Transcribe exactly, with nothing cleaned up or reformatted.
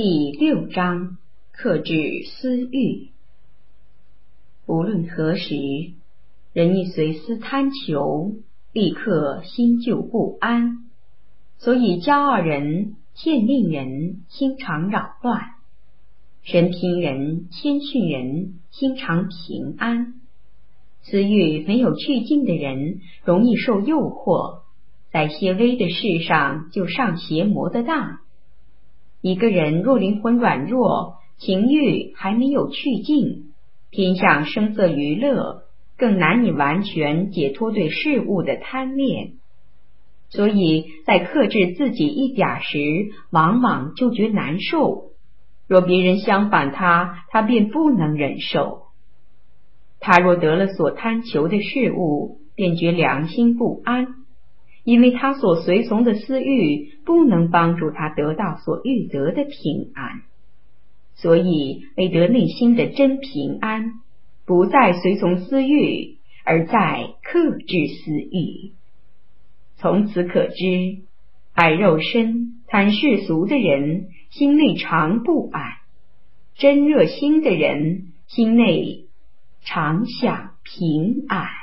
第六章，克制私欲。无论何时，人一随思贪求，立刻心就不安。所以骄傲人、欠吝人心常扰乱，神平人、谦逊人心常平安。私欲没有去尽的人，容易受诱惑，在些微的事上就上邪魔的当。一个人若灵魂软弱，情欲还没有去尽，偏向声色娱乐，更难以完全解脱对事物的贪恋。所以在克制自己一点时，往往就觉难受，若别人相反他，他便不能忍受。他若得了所贪求的事物，便觉良心不安，因为他所随从的私欲不能帮助他得到所欲得的平安。所以为得内心的真平安，不再随从私欲，而在克制私欲。从此可知，爱肉身、贪世俗的人，心内常不安；真热心的人，心内常享平安。